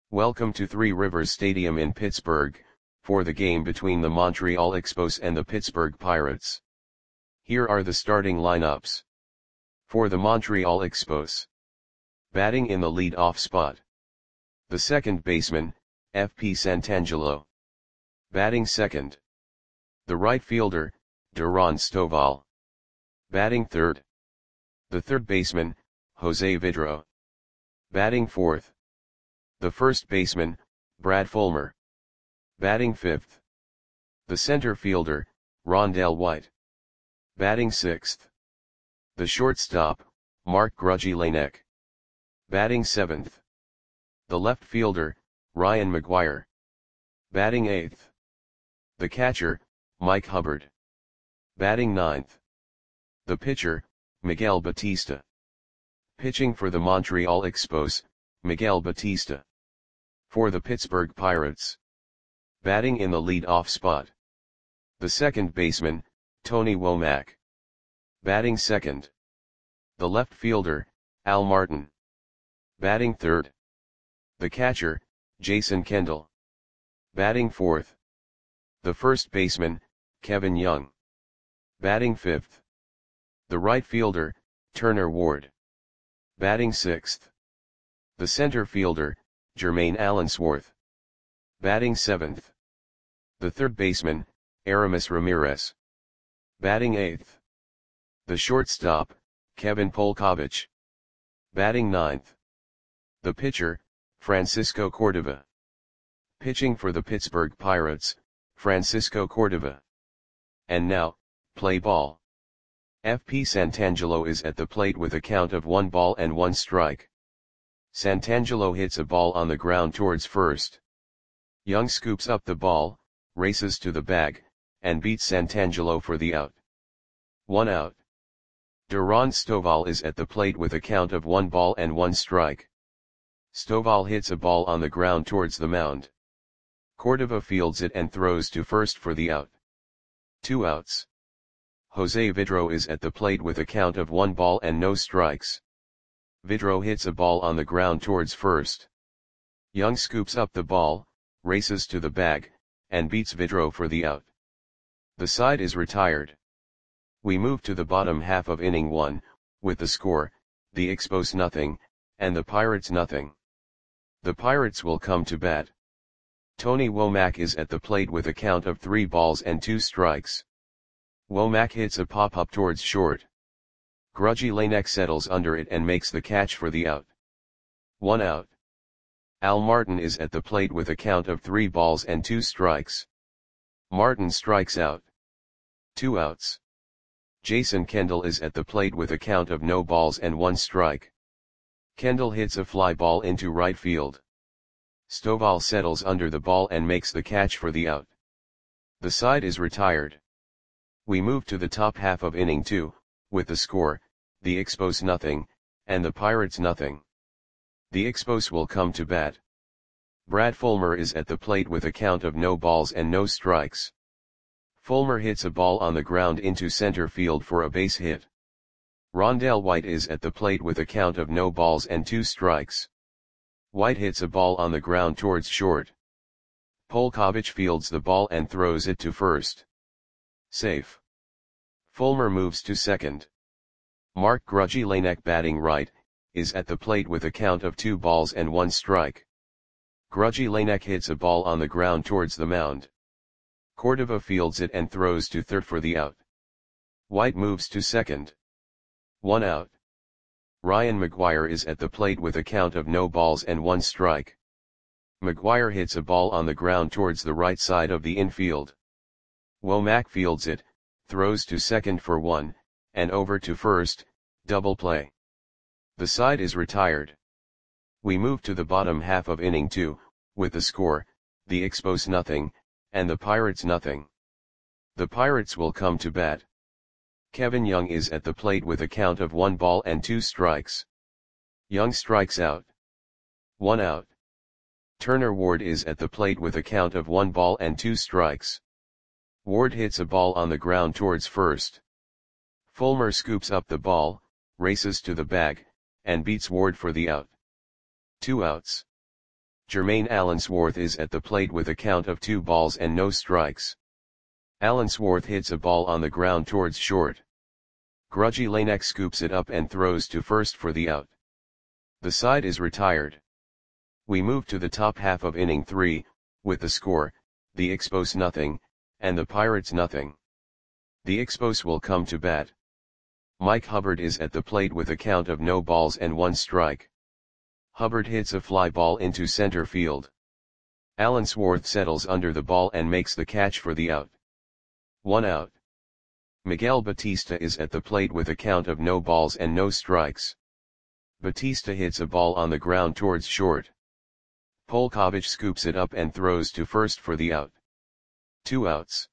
Welcome to Three Rivers Stadium in Pittsburgh, for the game between the Montreal Expos and the Pittsburgh Pirates. Here are the starting lineups. For the Montreal Expos. Batting in the lead-off spot. The second baseman, F.P. Santangelo. Batting second. The right fielder, Duran Stovall. Batting third. The third baseman, Jose Vidro. Batting fourth. The first baseman, Brad Fulmer. Batting fifth. The center fielder, Rondell White. Batting sixth. The shortstop, Mark Grudzielanek. Batting seventh. The left fielder, Ryan McGuire. Batting eighth. The catcher, Mike Hubbard. Batting ninth. The pitcher, Miguel Batista. Pitching for the Montreal Expos, Miguel Batista. For the Pittsburgh Pirates. Batting in the lead-off spot. The second baseman, Tony Womack. Batting second. The left fielder, Al Martin. Batting third. The catcher, Jason Kendall. Batting fourth. The first baseman, Kevin Young. Batting fifth. The right fielder, Turner Ward. Batting sixth. The center fielder, Jermaine Allensworth. Batting seventh. The third baseman, Aramis Ramirez. Batting eighth. The shortstop, Kevin Polkovich. Batting ninth. The pitcher, Francisco Cordova. Pitching for the Pittsburgh Pirates, Francisco Cordova. And now, play ball. F.P. Santangelo is at the plate with a count of 1 ball and 1 strike. Santangelo hits a ball on the ground towards first. Young scoops up the ball, races to the bag, and beats Santangelo for the out. 1 out. Duran Stovall is at the plate with a count of 1 ball and 1 strike. Stovall hits a ball on the ground towards the mound. Cordova fields it and throws to first for the out. 2 outs. Jose Vidro is at the plate with a count of 1 ball and no strikes. Vidro hits a ball on the ground towards first. Young scoops up the ball, races to the bag, and beats Vidro for the out. The side is retired. We move to the bottom half of inning 1, with the score, the Expos nothing, and the Pirates nothing. The Pirates will come to bat. Tony Womack is at the plate with a count of 3 balls and 2 strikes. Womack hits a pop-up towards short. Grudzielanek settles under it and makes the catch for the out. 1 out. Al Martin is at the plate with a count of 3 balls and 2 strikes. Martin strikes out. 2 outs. Jason Kendall is at the plate with a count of no balls and 1 strike. Kendall hits a fly ball into right field. Stovall settles under the ball and makes the catch for the out. The side is retired. We move to the top half of inning 2, with the score, the Expos nothing, and the Pirates nothing. The Expos will come to bat. Brad Fulmer is at the plate with a count of no balls and no strikes. Fulmer hits a ball on the ground into center field for a base hit. Rondell White is at the plate with a count of no balls and 2 strikes. White hits a ball on the ground towards short. Polkovich fields the ball and throws it to first. Safe. Fulmer moves to second. Mark Grudzielanek, batting right, is at the plate with a count of 2 balls and 1 strike. Grudzielanek hits a ball on the ground towards the mound. Cordova fields it and throws to third for the out. White moves to second. 1 out. Ryan McGuire is at the plate with a count of no balls and 1 strike. McGuire hits a ball on the ground towards the right side of the infield. Womack fields it, throws to second for 1, and over to first, double play. The side is retired. We move to the bottom half of inning 2, with the score, the Expos nothing, and the Pirates nothing. The Pirates will come to bat. Kevin Young is at the plate with a count of 1 ball and 2 strikes. Young strikes out. 1 out. Turner Ward is at the plate with a count of 1 ball and 2 strikes. Ward hits a ball on the ground towards first. Fulmer scoops up the ball, races to the bag, and beats Ward for the out. 2 outs. Jermaine Allensworth is at the plate with a count of 2 balls and no strikes. Allensworth hits a ball on the ground towards short. Grudgy Lanek scoops it up and throws to first for the out. The side is retired. We move to the top half of inning 3, with the score, the Expos nothing, and the Pirates nothing. The Expos will come to bat. Mike Hubbard is at the plate with a count of no balls and 1 strike. Hubbard hits a fly ball into center field. Allensworth settles under the ball and makes the catch for the out. 1 out. Miguel Batista is at the plate with a count of no balls and no strikes. Batista hits a ball on the ground towards short. Polkovich scoops it up and throws to first for the out. 2 outs.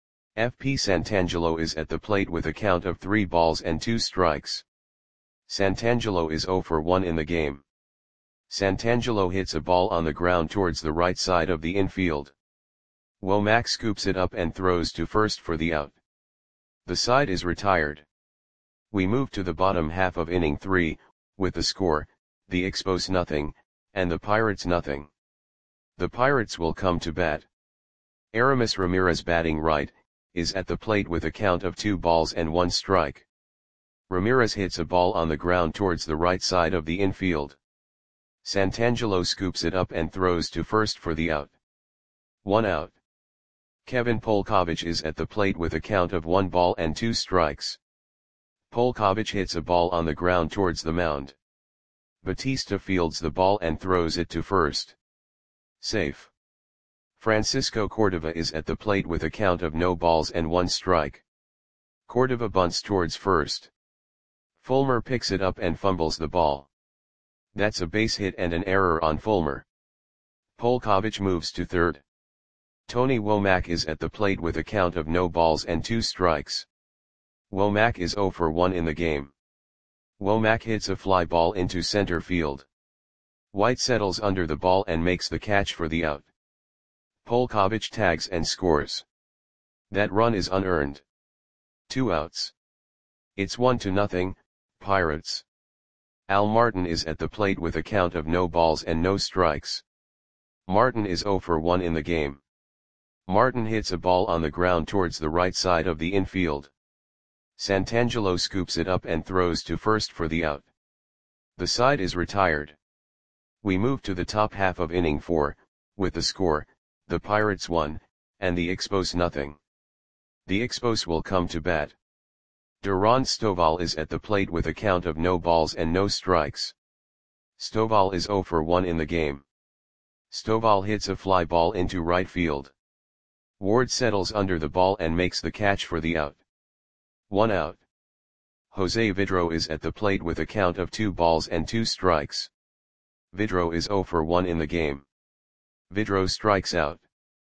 FP Santangelo is at the plate with a count of 3 balls and 2 strikes. Santangelo is 0 for 1 in the game. Santangelo hits a ball on the ground towards the right side of the infield. Womack scoops it up and throws to first for the out. The side is retired. We move to the bottom half of inning 3, with the score, the Expos nothing, and the Pirates nothing. The Pirates will come to bat. Aramis Ramirez batting right, is at the plate with a count of 2 balls and 1 strike. Ramirez hits a ball on the ground towards the right side of the infield. Santangelo scoops it up and throws to first for the out. 1 out. Kevin Polkovich is at the plate with a count of 1 ball and 2 strikes. Polkovich hits a ball on the ground towards the mound. Batista fields the ball and throws it to first. Safe. Francisco Cordova is at the plate with a count of no balls and 1 strike. Cordova bunts towards first. Fulmer picks it up and fumbles the ball. That's a base hit and an error on Fulmer. Polkovich moves to third. Tony Womack is at the plate with a count of no balls and 2 strikes. Womack is 0 for 1 in the game. Womack hits a fly ball into center field. White settles under the ball and makes the catch for the out. Polkovich tags and scores. That run is unearned. 2 outs. It's 1-0, Pirates. Al Martin is at the plate with a count of no balls and no strikes. Martin is 0 for 1 in the game. Martin hits a ball on the ground towards the right side of the infield. Santangelo scoops it up and throws to first for the out. The side is retired. We move to the top half of inning 4, with the score, the Pirates 1, and the Expos nothing. The Expos will come to bat. Duran Stovall is at the plate with a count of no balls and no strikes. Stovall is 0 for 1 in the game. Stovall hits a fly ball into right field. Ward settles under the ball and makes the catch for the out. 1 out. Jose Vidro is at the plate with a count of 2 balls and 2 strikes. Vidro is 0 for 1 in the game. Vidro strikes out.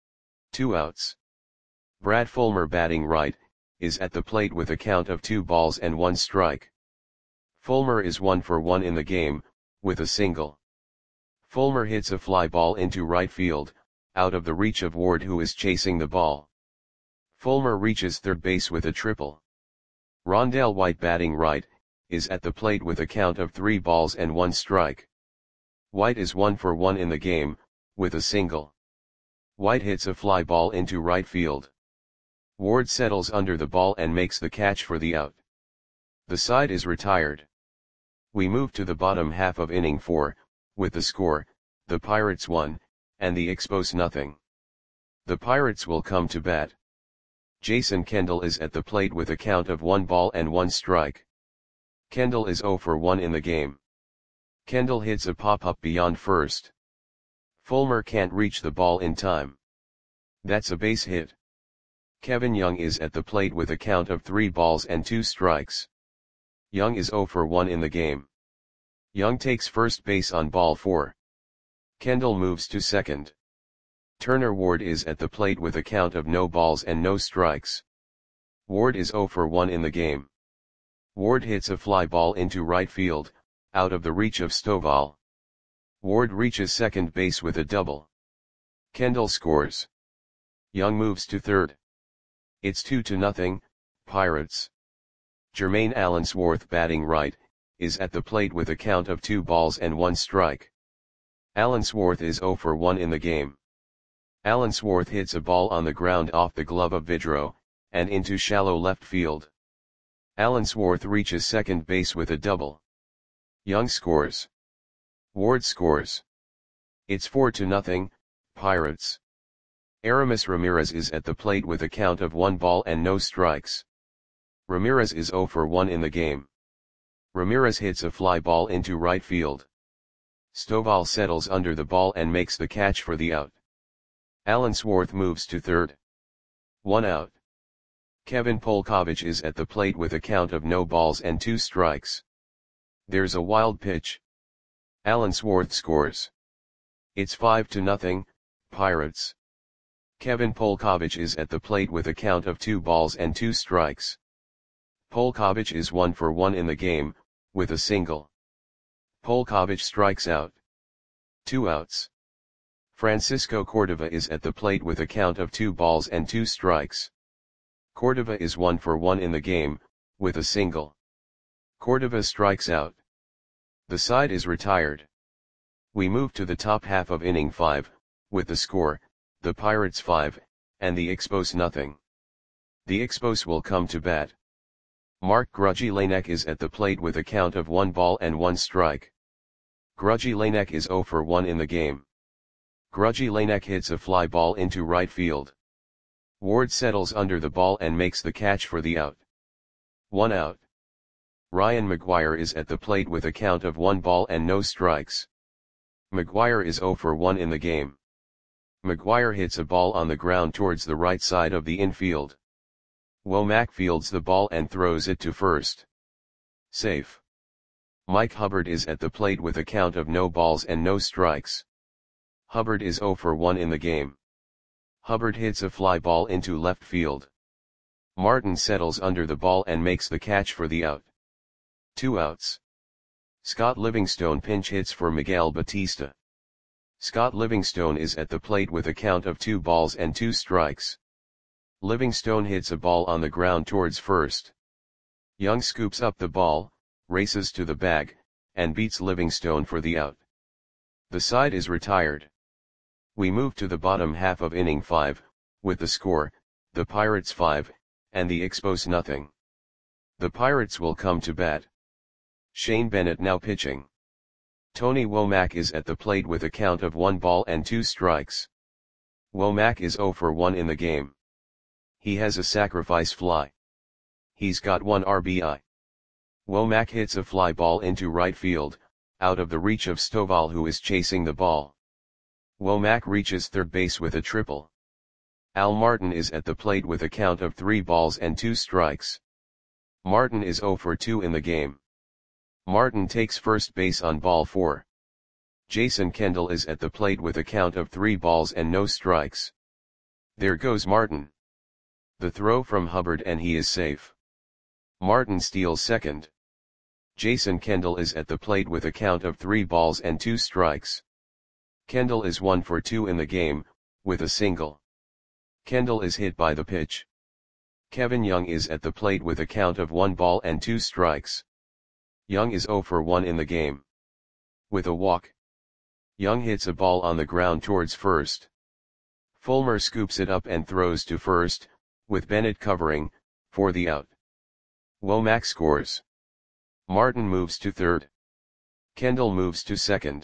2 outs. Brad Fulmer batting right, is at the plate with a count of 2 balls and 1 strike. Fulmer is 1 for 1 in the game, with a single. Fulmer hits a fly ball into right field, out of the reach of Ward who is chasing the ball. Fulmer reaches third base with a triple. Rondell White batting right, is at the plate with a count of 3 balls and 1 strike. White is 1 for 1 in the game, with a single. White hits a fly ball into right field. Ward settles under the ball and makes the catch for the out. The side is retired. We move to the bottom half of inning 4, with the score, the Pirates 1, and the Expos nothing. The Pirates will come to bat. Jason Kendall is at the plate with a count of 1 ball and 1 strike. Kendall is 0 for 1 in the game. Kendall hits a pop-up beyond first. Fulmer can't reach the ball in time. That's a base hit. Kevin Young is at the plate with a count of 3 balls and 2 strikes. Young is 0 for 1 in the game. Young takes first base on ball 4. Kendall moves to second. Turner Ward is at the plate with a count of no balls and no strikes. Ward is 0 for 1 in the game. Ward hits a fly ball into right field, out of the reach of Stovall. Ward reaches second base with a double. Kendall scores. Young moves to third. It's 2-0, Pirates. Jermaine Allensworth batting right, is at the plate with a count of 2 balls and 1 strike. Allensworth is 0 for 1 in the game. Allensworth hits a ball on the ground off the glove of Vidro, and into shallow left field. Allensworth reaches second base with a double. Young scores. Ward scores. It's 4-0, Pirates. Aramis Ramirez is at the plate with a count of 1 ball and no strikes. Ramirez is 0 for 1 in the game. Ramirez hits a fly ball into right field. Stovall settles under the ball and makes the catch for the out. Allensworth moves to third. 1 out. Kevin Polkovich is at the plate with a count of no balls and 2 strikes. There's a wild pitch. Allensworth scores. It's 5-0, Pirates. Kevin Polkovich is at the plate with a count of 2 balls and 2 strikes. Polkovich is 1 for 1 in the game, with a single. Polkovich strikes out. 2 outs. Francisco Cordova is at the plate with a count of 2 balls and 2 strikes. Cordova is 1 for 1 in the game, with a single. Cordova strikes out. The side is retired. We move to the top half of inning 5, with the score, the Pirates 5, and the Expos nothing. The Expos will come to bat. Mark Grudzielanek is at the plate with a count of 1 ball and 1 strike. Grudzielanek is 0 for 1 in the game. Grudzielanek hits a fly ball into right field. Ward settles under the ball and makes the catch for the out. 1 out. Ryan McGuire is at the plate with a count of 1 ball and no strikes. McGuire is 0 for 1 in the game. McGuire hits a ball on the ground towards the right side of the infield. Womack fields the ball and throws it to first. Safe. Mike Hubbard is at the plate with a count of no balls and no strikes. Hubbard is 0 for 1 in the game. Hubbard hits a fly ball into left field. Martin settles under the ball and makes the catch for the out. 2 outs. Scott Livingstone pinch hits for Miguel Batista. Scott Livingstone is at the plate with a count of 2 balls and 2 strikes. Livingstone hits a ball on the ground towards first. Young scoops up the ball, races to the bag, and beats Livingstone for the out. The side is retired. We move to the bottom half of inning 5, with the score, the Pirates 5, and the Expos nothing. The Pirates will come to bat. Shane Bennett now pitching. Tony Womack is at the plate with a count of 1 ball and 2 strikes. Womack is 0 for 1 in the game. He has a sacrifice fly. He's got 1 RBI. Womack hits a fly ball into right field, out of the reach of Stovall who is chasing the ball. Womack reaches third base with a triple. Al Martin is at the plate with a count of 3 balls and 2 strikes. Martin is 0 for 2 in the game. Martin takes first base on ball 4. Jason Kendall is at the plate with a count of 3 balls and no strikes. There goes Martin. The throw from Hubbard and he is safe. Martin steals second. Jason Kendall is at the plate with a count of 3 balls and 2 strikes. Kendall is 1 for 2 in the game, with a single. Kendall is hit by the pitch. Kevin Young is at the plate with a count of 1 ball and 2 strikes. Young is 0 for 1 in the game. With a walk. Young hits a ball on the ground towards first. Fulmer scoops it up and throws to first, with Bennett covering, for the out. Womack scores. Martin moves to third. Kendall moves to second.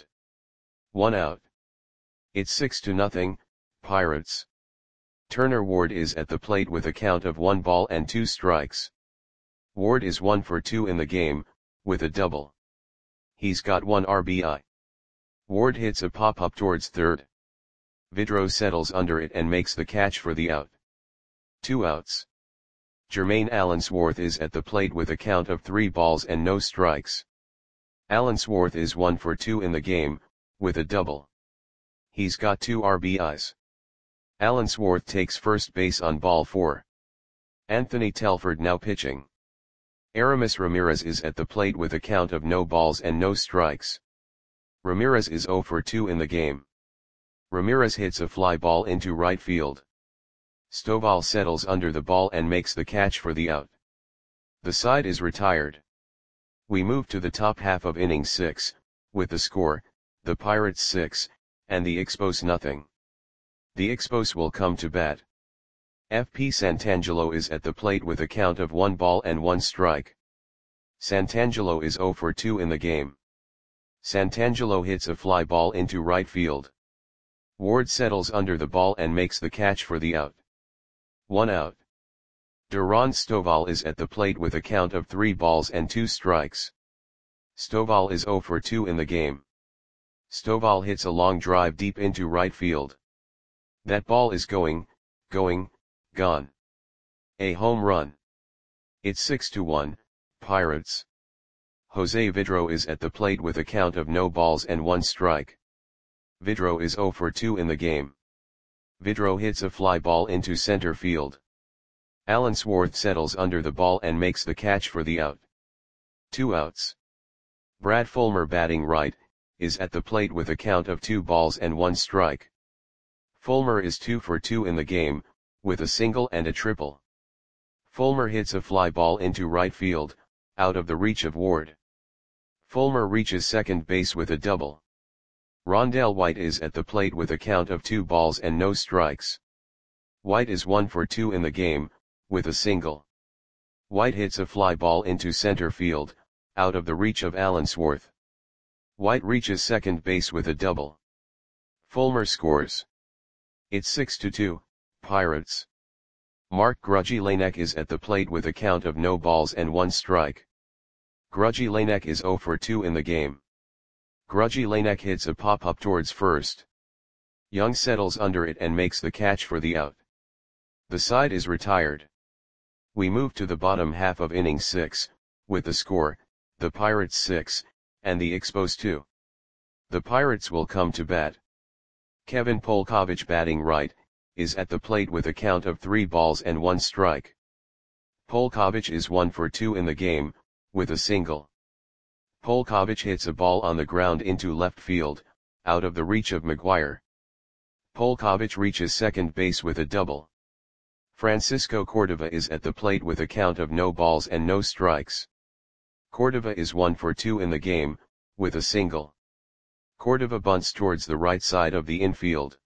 1 out. It's 6-0, Pirates. Turner Ward is at the plate with a count of 1 ball and 2 strikes. Ward is 1 for 2 in the game, with a double. He's got 1 RBI. Ward hits a pop-up towards third. Vidro settles under it and makes the catch for the out. 2 outs. Jermaine Allensworth is at the plate with a count of 3 balls and no strikes. Allensworth is 1 for 2 in the game, with a double. He's got 2 RBIs. Allensworth takes first base on ball 4. Anthony Telford now pitching. Aramis Ramirez is at the plate with a count of no balls and no strikes. Ramirez is 0 for 2 in the game. Ramirez hits a fly ball into right field. Stovall settles under the ball and makes the catch for the out. The side is retired. We move to the top half of inning 6, with the score, the Pirates 6, and the Expos nothing. The Expos will come to bat. FP Santangelo is at the plate with a count of 1 ball and 1 strike. Santangelo is 0 for 2 in the game. Santangelo hits a fly ball into right field. Ward settles under the ball and makes the catch for the out. 1 out. Duran Stovall is at the plate with a count of 3 balls and 2 strikes. Stovall is 0 for 2 in the game. Stovall hits a long drive deep into right field. That ball is gone. A home run. It's 6-1, Pirates. Jose Vidro is at the plate with a count of no balls and 1 strike. Vidro is 0 for 2 in the game. Vidro hits a fly ball into center field. Allensworth settles under the ball and makes the catch for the out. 2 outs. Brad Fulmer, batting right, is at the plate with a count of 2 balls and 1 strike. Fulmer is 2 for 2 in the game, with a single and a triple. Fulmer hits a fly ball into right field, out of the reach of Ward. Fulmer reaches second base with a double. Rondell White is at the plate with a count of 2 balls and no strikes. White is 1 for 2 in the game, with a single. White hits a fly ball into center field, out of the reach of Allensworth. White reaches second base with a double. Fulmer scores. It's 6-2, Pirates. Mark Grudzielanek is at the plate with a count of no balls and 1 strike. Grudzielanek is 0 for 2 in the game. Grudzielanek hits a pop-up towards first. Young settles under it and makes the catch for the out. The side is retired. We move to the bottom half of inning 6, with the score, the Pirates 6, and the Expos 2. The Pirates will come to bat. Kevin Polkovich, batting right, is at the plate with a count of 3 balls and 1 strike. Polkovich is 1 for 2 in the game, with a single. Polkovich hits a ball on the ground into left field, out of the reach of McGuire. Polkovich reaches second base with a double. Francisco Cordova is at the plate with a count of no balls and no strikes. Cordova is 1 for 2 in the game, with a single. Cordova bunts towards the right side of the infield.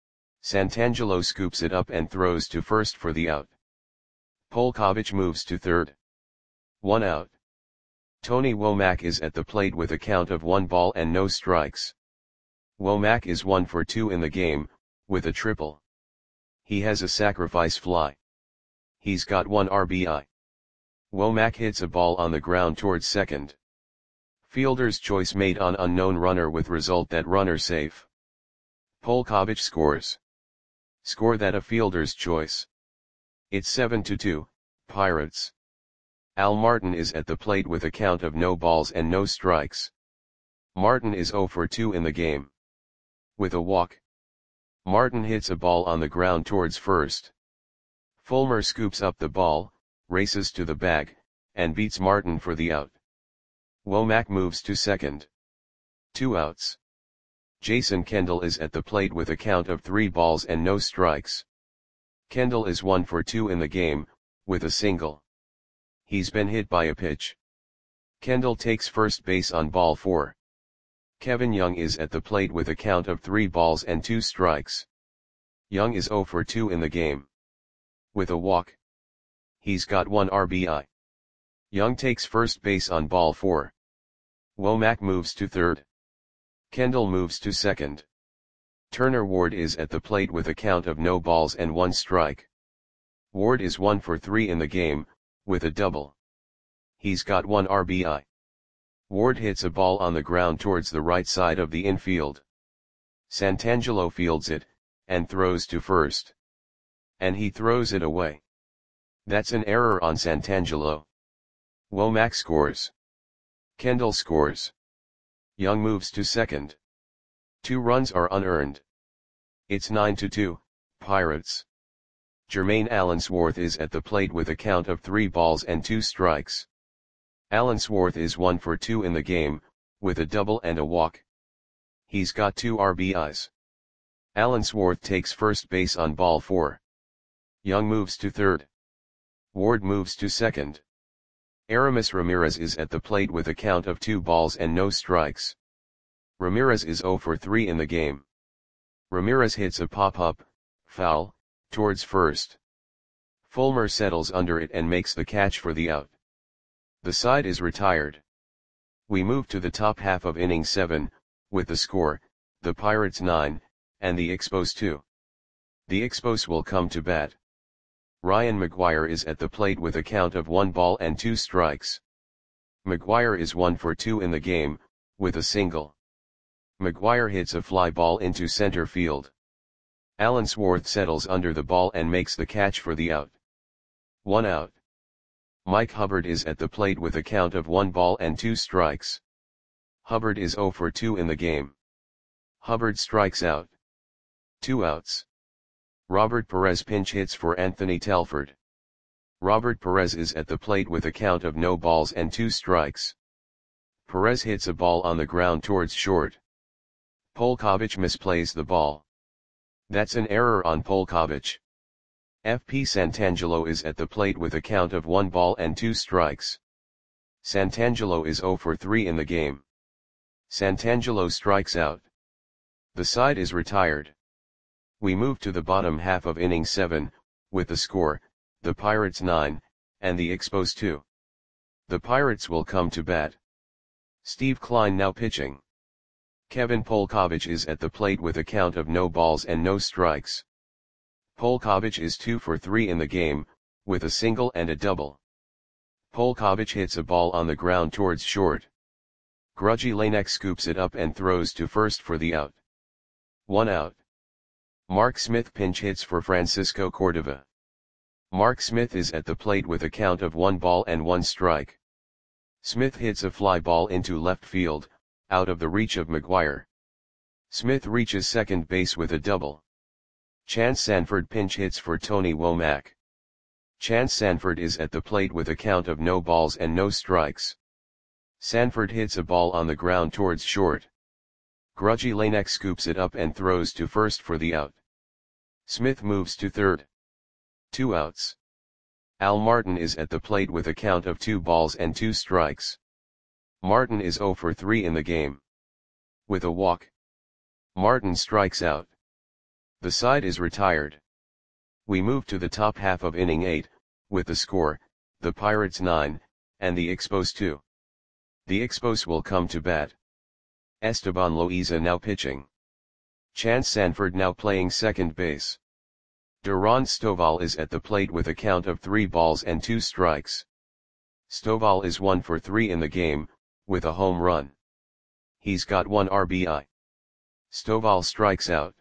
Santangelo scoops it up and throws to first for the out. Polkovich moves to third. 1 out. Tony Womack is at the plate with a count of 1 ball and no strikes. Womack is 1 for 2 in the game, with a triple. He has a sacrifice fly. He's got 1 RBI. Womack hits a ball on the ground towards second. Fielder's choice made on unknown runner with result that runner safe. Polkovich scores. Score that a fielder's choice. It's 7-2, Pirates. Al Martin is at the plate with a count of no balls and no strikes. Martin is 0 for 2 in the game. With a walk. Martin hits a ball on the ground towards first. Fulmer scoops up the ball, races to the bag, and beats Martin for the out. Womack moves to second. 2 outs. Jason Kendall is at the plate with a count of 3 balls and no strikes. Kendall is 1 for 2 in the game, with a single. He's been hit by a pitch. Kendall takes first base on ball 4. Kevin Young is at the plate with a count of 3 balls and 2 strikes. Young is 0 for 2 in the game. With a walk. He's got 1 RBI. Young takes first base on ball 4. Womack moves to third. Kendall moves to second. Turner Ward is at the plate with a count of no balls and 1 strike. Ward is 1 for 3 in the game, with a double. He's got 1 RBI. Ward hits a ball on the ground towards the right side of the infield. Santangelo fields it, and throws to first. And he throws it away. That's an error on Santangelo. Womack scores. Kendall scores. Young moves to second. 2 runs are unearned. It's 9-2, Pirates. Jermaine Allensworth is at the plate with a count of 3 balls and 2 strikes. Allensworth is 1 for 2 in the game, with a double and a walk. He's got 2 RBIs. Allensworth takes first base on ball 4. Young moves to third. Ward moves to second. Aramis Ramirez is at the plate with a count of 2 balls and no strikes. Ramirez is 0 for 3 in the game. Ramirez hits a pop-up, foul, towards first. Fulmer settles under it and makes the catch for the out. The side is retired. We move to the top half of inning 7, with the score, the Pirates 9, and the Expos 2. The Expos will come to bat. Ryan McGuire is at the plate with a count of 1 ball and 2 strikes. McGuire is 1 for 2 in the game, with a single. McGuire hits a fly ball into center field. Allensworth settles under the ball and makes the catch for the out. 1 out. Mike Hubbard is at the plate with a count of 1 ball and 2 strikes. Hubbard is 0 for 2 in the game. Hubbard strikes out. 2 outs. Robert Perez pinch hits for Anthony Telford. Robert Perez is at the plate with a count of no balls and 2 strikes. Perez hits a ball on the ground towards short. Polkovich misplays the ball. That's an error on Polkovich. FP Santangelo is at the plate with a count of 1 ball and 2 strikes. Santangelo is 0 for 3 in the game. Santangelo strikes out. The side is retired. We move to the bottom half of inning 7, with the score, the Pirates 9, and the Expos 2. The Pirates will come to bat. Steve Klein now pitching. Kevin Polkovich is at the plate with a count of no balls and no strikes. Polkovich is 2 for 3 in the game, with a single and a double. Polkovich hits a ball on the ground towards short. Grudgy Lanek scoops it up and throws to first for the out. 1 out. Mark Smith pinch hits for Francisco Cordova. Mark Smith is at the plate with a count of 1 ball and 1 strike. Smith hits a fly ball into left field, out of the reach of McGuire. Smith reaches second base with a double. Chance Sanford pinch hits for Tony Womack. Chance Sanford is at the plate with a count of no balls and no strikes. Sanford hits a ball on the ground towards short. Grudgy Lanek scoops it up and throws to first for the out. Smith moves to third. 2 outs. Al Martin is at the plate with a count of 2 balls and 2 strikes. Martin is 0 for 3 in the game. With a walk, Martin strikes out. The side is retired. We move to the top half of inning 8, with the score, the Pirates 9, and the Expos 2. The Expos will come to bat. Esteban Loaiza now pitching. Chance Sanford now playing second base. Duran Stovall is at the plate with a count of 3 balls and 2 strikes. Stovall is 1 for 3 in the game, with a home run. He's got 1 RBI. Stovall strikes out.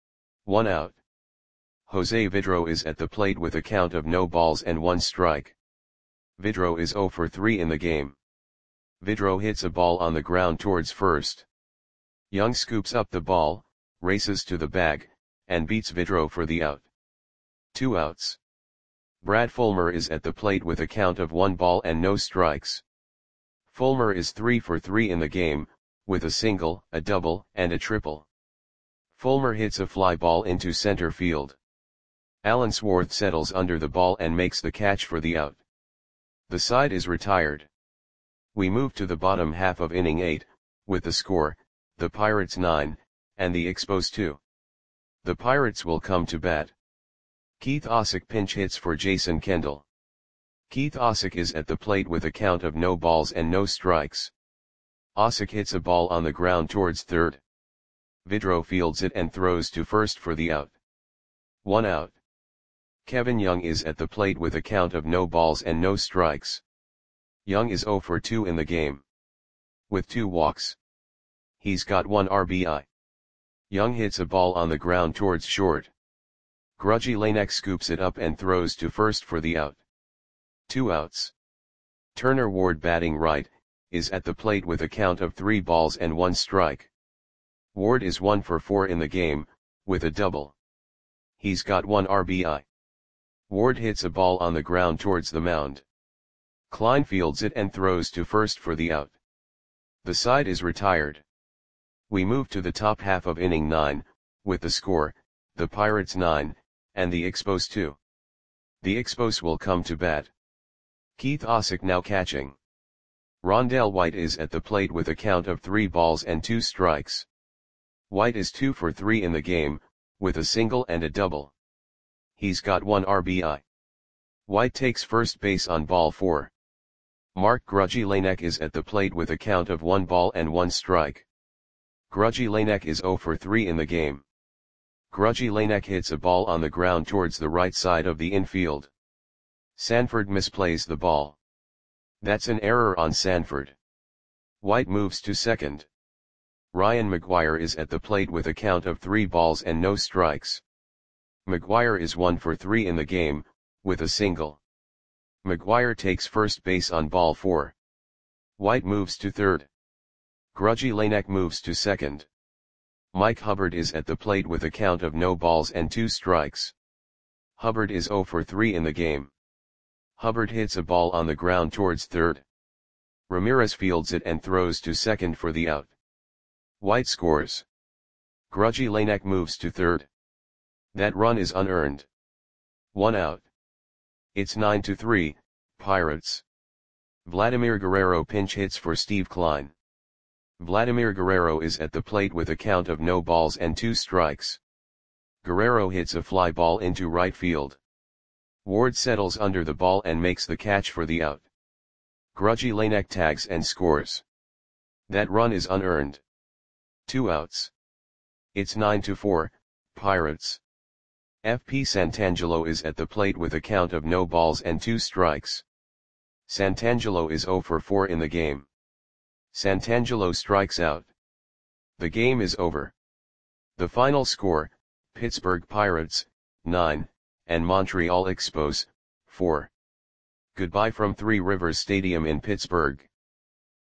1 out. Jose Vidro is at the plate with a count of no balls and 1 strike. Vidro is 0 for 3 in the game. Vidro hits a ball on the ground towards first. Young scoops up the ball, races to the bag, and beats Vidro for the out. 2 outs. Brad Fulmer is at the plate with a count of 1 ball and no strikes. Fulmer is 3 for 3 in the game, with a single, a double, and a triple. Fulmer hits a fly ball into center field. Allensworth settles under the ball and makes the catch for the out. The side is retired. We move to the bottom half of inning 8, with the score, the Pirates 9, and the Expos 2. The Pirates will come to bat. Keith Osick pinch hits for Jason Kendall. Keith Osick is at the plate with a count of no balls and no strikes. Osick hits a ball on the ground towards third. Vidro fields it and throws to first for the out. 1 out. Kevin Young is at the plate with a count of no balls and no strikes. Young is 0 for 2 in the game. With 2 walks. He's got 1 RBI. Young hits a ball on the ground towards short. Grudgy Lanek scoops it up and throws to first for the out. 2 outs. Turner Ward batting right, is at the plate with a count of 3 balls and 1 strike. Ward is 1 for 4 in the game, with a double. He's got 1 RBI. Ward hits a ball on the ground towards the mound. Klein fields it and throws to first for the out. The side is retired. We move to the top half of inning 9, with the score, the Pirates 9, and the Expos 2. The Expos will come to bat. Keith Osick now catching. Rondell White is at the plate with a count of 3 balls and 2 strikes. White is 2 for 3 in the game, with a single and a double. He's got 1 RBI. White takes first base on ball 4. Mark Grudzielanek is at the plate with a count of 1 ball and 1 strike. Grudzielanek is 0 for 3 in the game. Grudzielanek hits a ball on the ground towards the right side of the infield. Sanford misplays the ball. That's an error on Sanford. White moves to second. Ryan McGuire is at the plate with a count of 3 balls and no strikes. McGuire is 1 for 3 in the game, with a single. McGuire takes first base on ball 4. White moves to third. Grudzielanek moves to second. Mike Hubbard is at the plate with a count of no balls and 2 strikes. Hubbard is 0 for 3 in the game. Hubbard hits a ball on the ground towards third. Ramirez fields it and throws to second for the out. White scores. Grudzielanek moves to third. That run is unearned. 1 out. It's 9-3, Pirates. Vladimir Guerrero pinch hits for Steve Kline. Vladimir Guerrero is at the plate with a count of no balls and 2 strikes. Guerrero hits a fly ball into right field. Ward settles under the ball and makes the catch for the out. Grudzielanek tags and scores. That run is unearned. 2 outs. It's 9-4, Pirates. FP Santangelo is at the plate with a count of no balls and 2 strikes. Santangelo is 0 for 4 in the game. Santangelo strikes out. The game is over. The final score, Pittsburgh Pirates, 9, and Montreal Expos, 4. Goodbye from Three Rivers Stadium in Pittsburgh.